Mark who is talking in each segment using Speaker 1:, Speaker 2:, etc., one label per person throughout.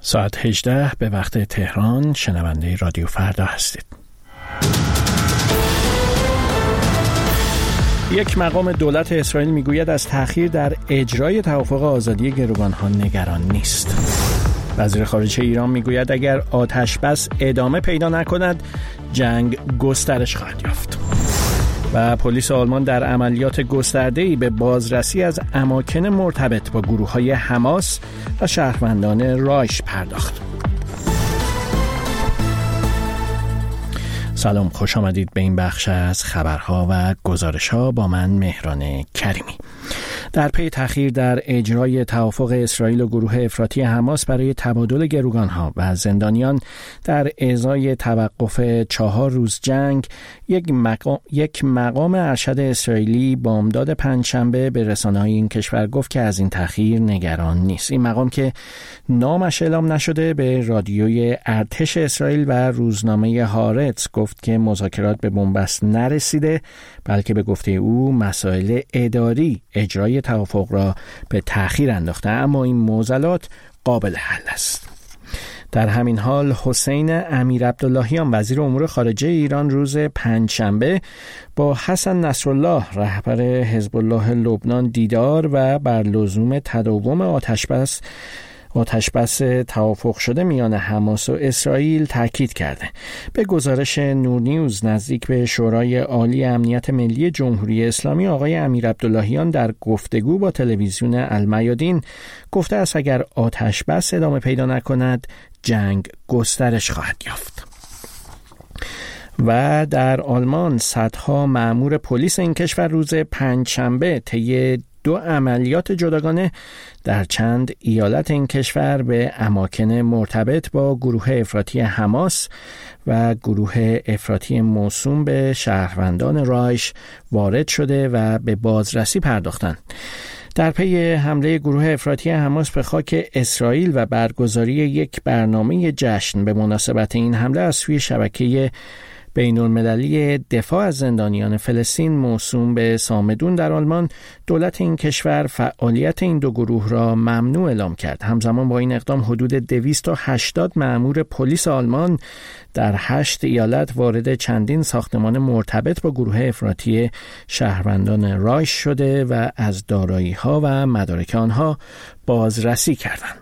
Speaker 1: ساعت 18 به وقت تهران. شنونده رادیو فردا هستید. یک مقام دولت اسرائیل میگوید از تأخیر در اجرای توافق آزادی گروگانها نگران نیست. وزیر خارجه ایران میگوید اگر آتش بس ادامه پیدا نکند جنگ گسترش خواهد یافت. و پلیس آلمان در عملیات گسترده‌ای به بازرسی از اماکن مرتبط با گروه‌های حماس و شهروندان رایش پرداخت. سلام، خوش آمدید به این بخش از خبرها و گزارش‌ها با من مهران کریمی. در پی تأخیر در اجرای توافق اسرائیل و گروه افراطی حماس برای تبادل گروگانها و زندانیان در ازای توقف 4 روز جنگ، یک مقام ارشد اسرائیلی بامداد پنجشنبه به رسانه‌های این کشور گفت که از این تأخیر نگران نیست. این مقام که نامش اعلام نشده به رادیوی ارتش اسرائیل و روزنامه هارتز گفت که مذاکرات به بنبست نرسیده، بلکه به گفته او مسائل اداری اجرای توافق را به تأخیر انداخته، اما این معضلات قابل حل است. در همین حال حسین امیرعبداللهیان وزیر امور خارجه ایران روز پنجشنبه با حسن نصرالله رهبر حزب الله لبنان دیدار و بر لزوم تداوم آتشبس توافق شده میان حماس و اسرائیل تاکید کرده. به گزارش نور نیوز نزدیک به شورای عالی امنیت ملی جمهوری اسلامی، آقای امیرعبداللهیان در گفتگو با تلویزیون المیادین گفته است اگر آتشبس ادامه پیدا نکند جنگ گسترش خواهد یافت. و در آلمان صدها مأمور پلیس این کشور روز پنجشنبه طی 2 عملیات جداگانه در چند ایالت این کشور به اماکن مرتبط با گروه افراطی حماس و گروه افراطی موسوم به شهروندان رایش وارد شده و به بازرسی پرداختند. در پی حمله گروه افراطی حماس به خاک اسرائیل و برگزاری یک برنامه جشن به مناسبت این حمله از سوی شبکه بین‌المللی دفاع از زندانیان فلسطین موسوم به صامدون در آلمان، دولت این کشور فعالیت این 2 گروه را ممنوع اعلام کرد. همزمان با این اقدام حدود 280 مأمور پلیس آلمان در 8 ایالت وارد چندین ساختمان مرتبط با گروه افراطی شهروندان رایش شده و از دارایی‌ها و مدارک آنها بازرسی کردند.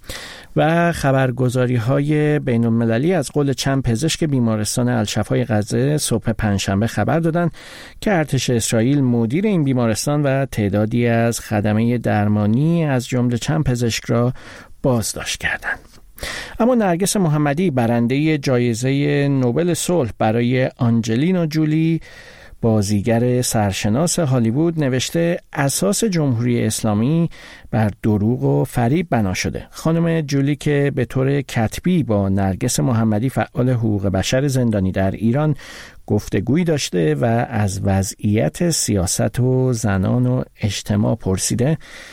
Speaker 1: و خبرگزاری‌های بین‌المللی از قول چند پزشک بیمارستان الشفای غزه صبح پنجشنبه خبر دادند که ارتش اسرائیل مدیر این بیمارستان و تعدادی از خدمه درمانی از جمله چند پزشک را بازداشت کردند. اما نرگس محمدی برنده جایزه نوبل صلح برای آنجلینا جولی، بازیگر سرشناس هالیوود، نوشته اساس جمهوری اسلامی بر دروغ و فریب بنا شده. خانم جولی که به طور کتبی با نرگس محمدی فعال حقوق بشر زندانی در ایران گفتگویی داشته و از وضعیت سیاست و زنان و اجتماع پرسیده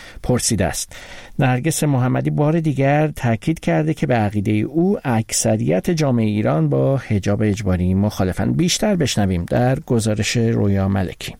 Speaker 1: است. نرگس محمدی بار دیگر تاکید کرده که به عقیده او اکثریت جامعه ایران با حجاب اجباری مخالفند. بیشتر بشنویم در گزارش رویا ملکی.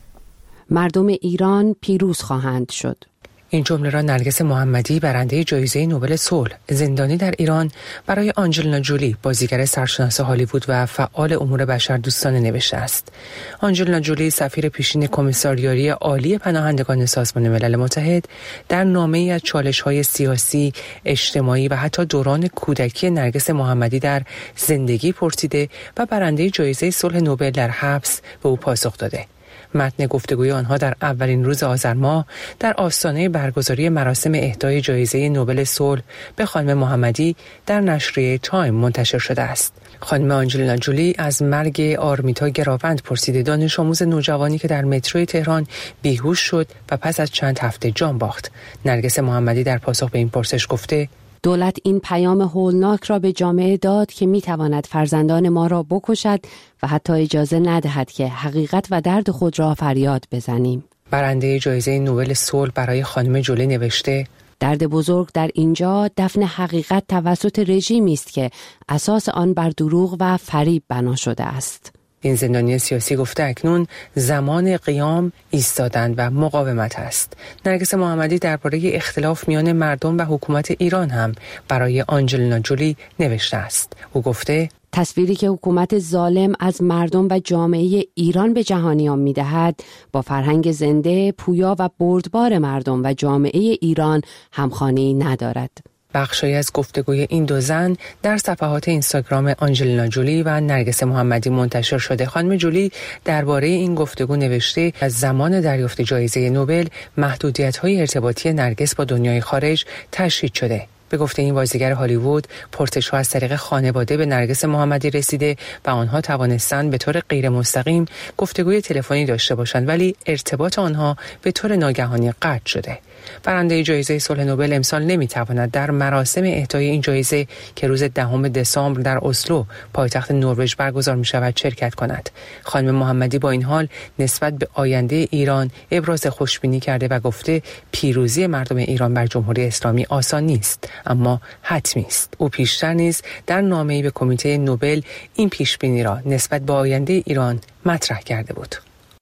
Speaker 2: مردم ایران پیروز خواهند شد.
Speaker 3: این جمله را نرگس محمدی برنده جایزه نوبل صلح زندانی در ایران برای آنجلینا جولی، بازیگر سرشناس هالیوود و فعال امور بشر دوستانه نوشته است. آنجلینا جولی سفیر پیشین کمیساریاری عالی پناهندگان سازمان ملل متحد در نامه‌ای از چالش‌های سیاسی، اجتماعی و حتی دوران کودکی نرگس محمدی در زندگی پرسیده و برنده جایزه صلح نوبل در حبس به او پاسخ داده. متن گفتگوی آنها در اولین روز آذر ماه در آستانه برگزاری مراسم اهدای جایزه نوبل صلح به خانم محمدی در نشریه تایم منتشر شده است. خانم آنجلینا جولی از مرگ آرمیتا گراوند پرسیده، دانش آموز نوجوانی که در متروی تهران بیهوش شد و پس از چند هفته جان باخت. نرگس محمدی در پاسخ به این پرسش گفته
Speaker 2: دولت این پیام هولناک را به جامعه داد که میتواند فرزندان ما را بکشد و حتی اجازه ندهد که حقیقت و درد خود را فریاد بزنیم.
Speaker 3: برنده جایزه نوبل صلح برای خانم جولی نوشته
Speaker 2: درد بزرگ در اینجا دفن حقیقت توسط رژیمی است که اساس آن بر دروغ و فریب بنا شده است.
Speaker 3: این زندانی سیاسی گفته اکنون زمان قیام، ایستادن و مقاومت است. نرگس محمدی درباره اختلاف میان مردم و حکومت ایران هم برای آنجلینا جولی نوشته است. او گفته
Speaker 2: تصویری که حکومت ظالم از مردم و جامعه ایران به جهانیان می‌دهد با فرهنگ زنده، پویا و بردبار مردم و جامعه ایران همخوانی ندارد.
Speaker 3: بخشی از گفتگوی این دو زن در صفحات اینستاگرام آنجلینا جولی و نرگس محمدی منتشر شده. خانم جولی درباره این گفتگو نوشته از زمان دریافت جایزه نوبل محدودیت‌های ارتباطی نرگس با دنیای خارج تشدید شده. به گفته این بازیگر هالیوود، پرسش‌ها از طریق خانواده به نرگس محمدی رسیده و آنها توانستند به طور غیر مستقیم گفتگوی تلفنی داشته باشند، ولی ارتباط آنها به طور ناگهانی قطع شده. برنده جایزه صلح نوبل امسال نمیتواند در مراسم اهدای این جایزه که روز 10 دسامبر در اسلو پایتخت نروژ برگزار می شود شرکت کند. خانم محمدی با این حال نسبت به آینده ایران ابراز خوشبینی کرده و گفته پیروزی مردم ایران بر جمهوری اسلامی آسان نیست، اما حتمی است. او پیشتر نیز در نامه‌ای به کمیته نوبل این پیشبینی را نسبت به آینده ایران مطرح کرده بود.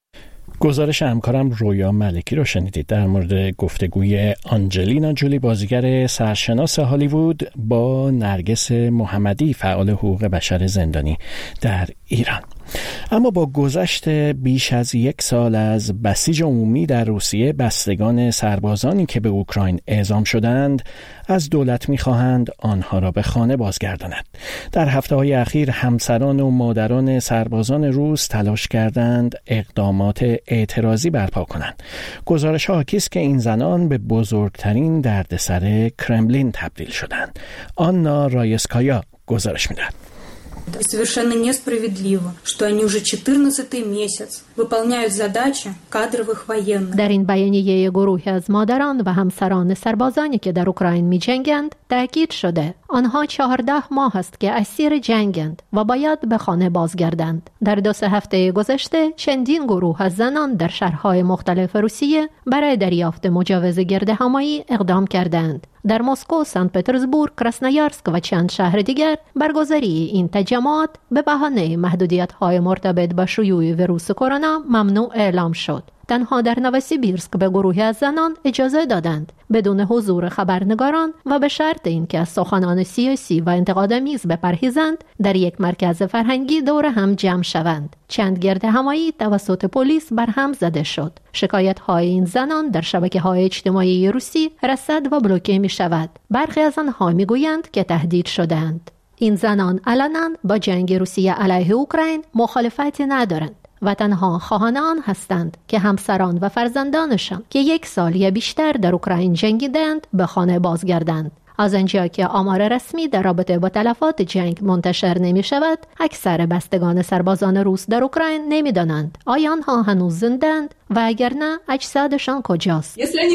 Speaker 1: گزارش همکارم رویا ملکی رو شنیدید در مورد گفتگوی آنجلینا جولی بازیگر سرشناس هالیوود با نرگس محمدی فعال حقوق بشر زندانی در ایران. اما با گذشت بیش از 1 سال از بسیج عمومی در روسیه، بستگان سربازانی که به اوکراین اعزام شدند از دولت می‌خواهند آنها را به خانه بازگرداند. در هفته‌های اخیر همسران و مادران سربازان روس تلاش کردند اقدامات اعتراضی برپا کنند. گزارش‌ها حاکی است که این زنان به بزرگترین دردسر کرملین تبدیل شدند. آنا رایسکایا گزارش می‌دهد.
Speaker 4: Совершенно несправедливо, что они уже 14-й месяц выполняют задачи кадровых военных.
Speaker 5: در این بیانیه گروهی از مادران و همسران سربازانی که در اوکراین می‌جنگند تاکید شده آنها 14 ماه است که اسیر جنگند و باید به خانه بازگردند. در 2 هفته گذشته چندین گروه از زنان در شهرهای مختلف روسیه برای دریافت مجوز گردهمایی اقدام کردند. در مسکو، سنت پترزبورگ، کراسنویارسک و چند شهر دیگر برگزاری این تجمعات به بهانه محدودیت‌های مرتبط با شیوع ویروس کرونا ممنوع اعلام شد. تنها در نوسیبیرسک به گروهی از زنان اجازه دادند بدون حضور خبرنگاران و به شرط اینکه از سخنان سیاسی و انتقادآمیز بپرهیزند در یک مرکز فرهنگی دور هم جمع شوند. چند گردهمایی توسط پلیس برهم زده شد. شکایت‌های این زنان در شبکه‌های اجتماعی روسی رصد و بلوکه می‌شود. برخی از آنها می‌گویند که تهدید شدند. این زنان علنا با جنگ روسیه علیه اوکراین مخالفتی ندارند و تنها خواهان آن هستند که همسران و فرزندانشان که 1 سال یا بیشتر در اوکراین جنگیدند به خانه بازگردند. از آنجا که آمار رسمی در رابطه با تلفات جنگ منتشر نمی شود، اکثر بستگان سربازان روس در اوکراین نمی دانند آیا آنها هنوز زندند و اگر نه اجسادشان کجاست.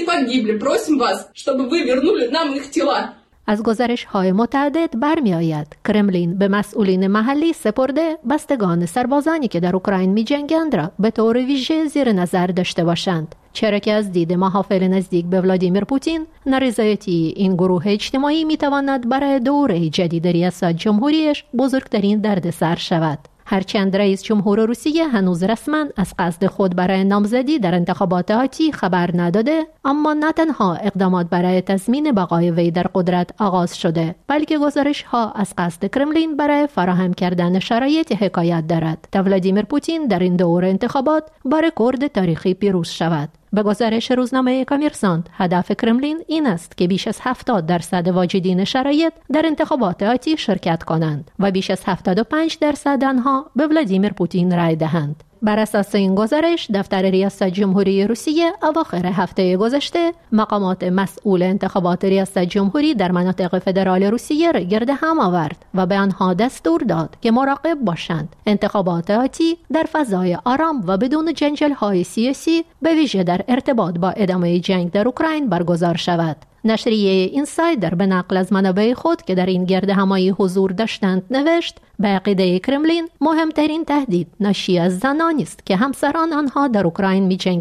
Speaker 5: از گزارش‌های متعدد برمی آید کرملین به مسئولین محلی سپرده بستگان سربازانی که در اوکراین می جنگند را به طور ویژه زیر نظر داشته باشند، چرا که از دید محافل نزدیک به ولادیمیر پوتین نارضایتی این گروه اجتماعی می تواند برای دوره جدید ریاست جمهوریش بزرگترین دردسر شود. هرچند رئیس جمهور روسیه هنوز رسما از قصد خود برای نامزدی در انتخابات آتی خبر نداده، اما نه تنها اقدامات برای تضمین بقای وی در قدرت آغاز شده، بلکه گزارش‌ها از قصد کرملین برای فراهم کردن شرایط حکایت دارد تا ولادیمیر پوتین در این دوره انتخابات با رکورد تاریخی پیروز شود. به گزارش روزنامه کامرسانت، هدف کرملین این است که بیش از 70% واجدین شرایط در انتخابات آتی شرکت کنند و بیش از 75% آنها به ولادیمیر پوتین رای دهند. بر اساس این گزارش، دفتر ریاست جمهوری روسیه اواخر هفته گذشته مقامات مسئول انتخابات ریاست جمهوری در مناطق فدرال روسیه را گرد هم آورد و به آنها دستور داد که مراقب باشند انتخابات آتی در فضای آرام و بدون جنجال‌های سیاسی به ویژه در ارتباط با ادامه جنگ در اوکراین برگزار شود. نشریه اینسایدر به نقل از منابع خود که در این گردهمایی حضور داشتند نوشت به عقیده کرملین مهمترین تهدید ناشی از زنانی است که همسران آنها در اوکراین می جنگند.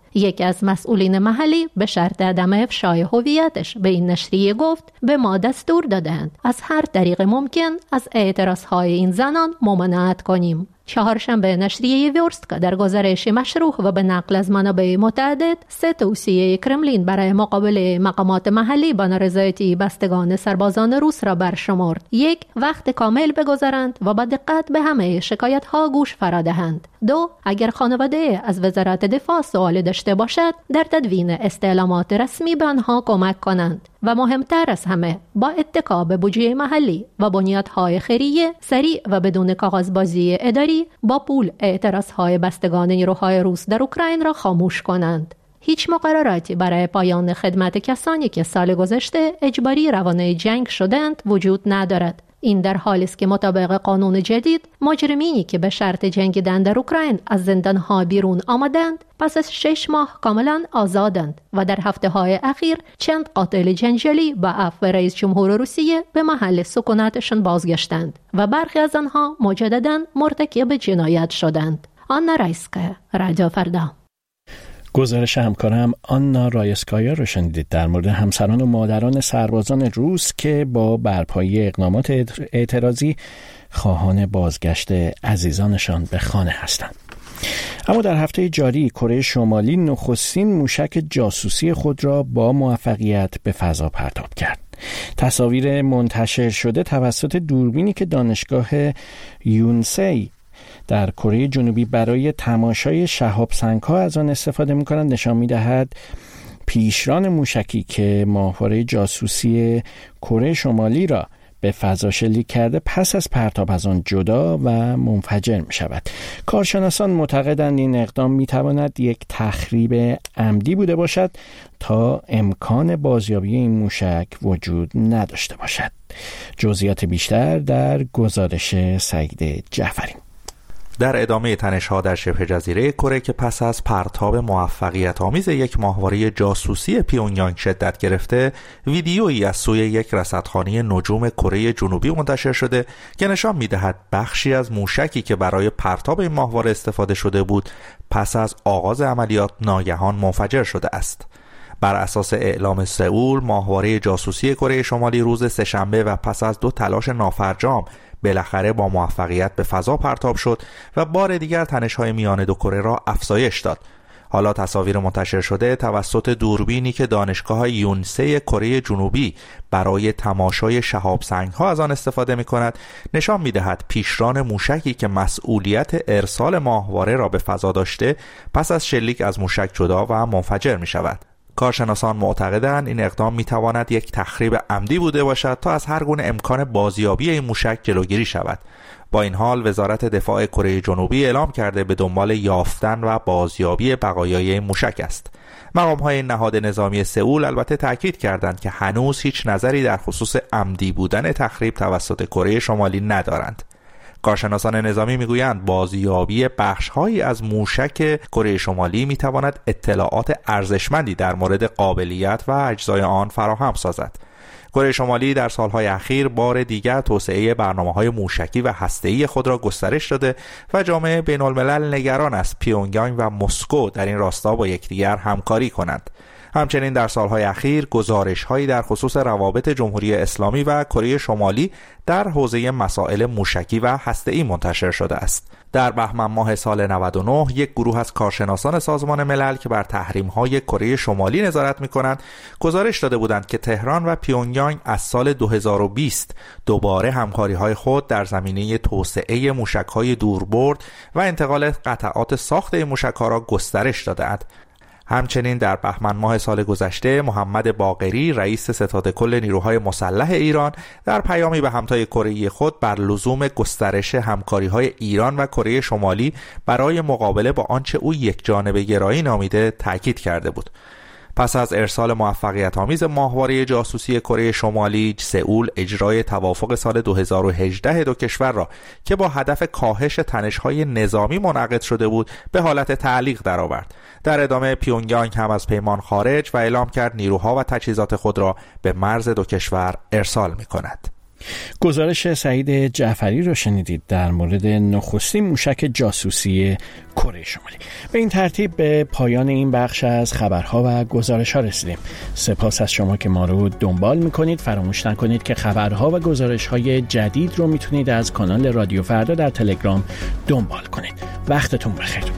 Speaker 5: یکی از مسئولین محلی به شرط عدم افشای هویتش به این نشریه گفت به ما دستور دادند از هر طریق ممکن از اعتراضهای این زنان ممانعت کنیم. چهارشنبه نشریه ویورستکا در گزارشی مشروح و به نقل از منابع متعدد 3 توصیه کرملین برای مقابله مقامات محلی با نارضایتی بستگان سربازان روس را برشمرد. 1. وقت کامل بگذارند و با دقت به همه شکایت‌ها گوش فرا دهند. 2. اگر خانواده از وزارت دفاع سوال داشته باشد در تدوین استعلامات رسمی به آنها کمک کنند و مهمتر از همه با اتکا به بودجه محلی و بنیادهای خیریه سریع و بدون کاغذبازی اداری با پول اعتراضهای بستگان نیروهای روس در اوکراین را خاموش کنند. هیچ مقرراتی برای پایان خدمت کسانی که سال گذشته اجباری روانه جنگ شدند وجود ندارد. این در حالی است که مطابق قانون جدید مجرمینی که به شرط جنگیدن در اوکراین از زندانها بیرون آمدند پس از 6 ماه کاملا آزادند و در هفته‌های اخیر چند قاتل جنجالی با عفو رئیس جمهور روسیه به محل سکونتشان بازگشتند و برخی از آنها مجددا مرتکب جنایت شدند. آنا رایسکا، رادیو فردا.
Speaker 1: گزارش همکارم آنا رایسکایا رو شنیدید در مورد همسران و مادران سربازان روس که با برپایی اقدامات اعتراضی خواهان بازگشت عزیزانشان به خانه هستند. اما در هفته جاری کره شمالی نخستین موشک جاسوسی خود را با موفقیت به فضا پرتاب کرد. تصاویر منتشر شده توسط دوربینی که دانشگاه یونسی در کره جنوبی برای تماشای شهاب سنگ‌ها از آن استفاده می‌کنند نشان می‌دهد پیشران موشکی که ماهواره جاسوسی کره شمالی را به فضا شلیک کرده پس از پرتاب از آن جدا و منفجر می‌شود. کارشناسان معتقدند این اقدام می‌تواند یک تخریب عمدی بوده باشد تا امکان بازیابی این موشک وجود نداشته باشد. جزئیات بیشتر در گزارش سعید جعفری.
Speaker 6: در ادامه تنش‌ها در شبه جزیره کره که پس از پرتاب موفقیت آمیز یک ماهواره جاسوسی پیونگیانگ شدت گرفته، ویدیویی از سوی یک رصدخانه نجوم کره جنوبی منتشر شده که نشان می‌دهد بخشی از موشکی که برای پرتاب این ماهواره استفاده شده بود پس از آغاز عملیات ناگهان منفجر شده است. بر اساس اعلام سئول، ماهواره جاسوسی کره شمالی روز سه‌شنبه و پس از 2 تلاش نافرجام بالاخره با موفقیت به فضا پرتاب شد و بار دیگر تنش‌های میان دو کره را افزایش داد. حالا تصاویر منتشر شده توسط دوربینی که دانشگاه یونسه کره جنوبی برای تماشای شهاب سنگ‌ها از آن استفاده می‌کند نشان می‌دهد پیشران موشکی که مسئولیت ارسال ماهواره را به فضا داشته پس از شلیک از موشک جدا و منفجر می‌شود. کارشناسان معتقدند این اقدام میتواند یک تخریب عمدی بوده باشد تا از هر گونه امکان بازیابی این موشک جلوگیری شود. با این حال وزارت دفاع کره جنوبی اعلام کرده به دنبال یافتن و بازیابی بقایای این موشک است. مقام‌های نهاد نظامی سئول البته تاکید کردند که هنوز هیچ نظری در خصوص عمدی بودن تخریب توسط کره شمالی ندارند. کارشناسان نظامی میگویند بازیابی بخش‌هایی از موشک کره شمالی میتواند اطلاعات ارزشمندی در مورد قابلیت و اجزای آن فراهم سازد. کره شمالی در سالهای اخیر بار دیگر توسعه برنامه‌های موشکی و هسته‌ای خود را گسترش داده و جامعه بین‌الملل نگران است پیونگیانگ و مسکو در این راستا با یکدیگر همکاری کنند. همچنین در سالهای اخیر گزارش‌هایی در خصوص روابط جمهوری اسلامی و کره شمالی در حوزه مسائل موشکی و هسته‌ای منتشر شده است. در بهمن ماه سال 99 یک گروه از کارشناسان سازمان ملل که بر تحریم‌های کره شمالی نظارت می‌کنند گزارش داده بودند که تهران و پیونگیانگ از سال 2020 دوباره همکاری‌های خود در زمینه توسعه موشک‌های دوربرد و انتقال قطعات ساخت این موشک‌ها را گسترش داده‌اند. همچنین در بهمن ماه سال گذشته محمد باقری رئیس ستاد کل نیروهای مسلح ایران در پیامی به همتای کره‌ای خود بر لزوم گسترش همکاری‌های ایران و کره شمالی برای مقابله با آنچه او یک جانبه گرایی نامیده تاکید کرده بود. پس از ارسال موفقیت آمیز ماهواره جاسوسی کره شمالی، سئول اجرای توافق سال 2018 دو کشور را که با هدف کاهش تنش‌های نظامی منعقد شده بود به حالت تعلیق درآورد. در ادامه پیونگیانگ هم از پیمان خارج و اعلام کرد نیروها و تجهیزات خود را به مرز دو کشور ارسال می‌کند.
Speaker 1: گزارش سعید جعفری رو شنیدید در مورد نخستین موشک جاسوسی کره شمالی. به این ترتیب به پایان این بخش از خبرها و گزارش‌ها رسیدیم. سپاس از شما که ما رو دنبال می‌کنید. فراموش نکنید که خبرها و گزارش‌های جدید رو میتونید از کانال رادیو فردا در تلگرام دنبال کنید. وقتتون بخیر.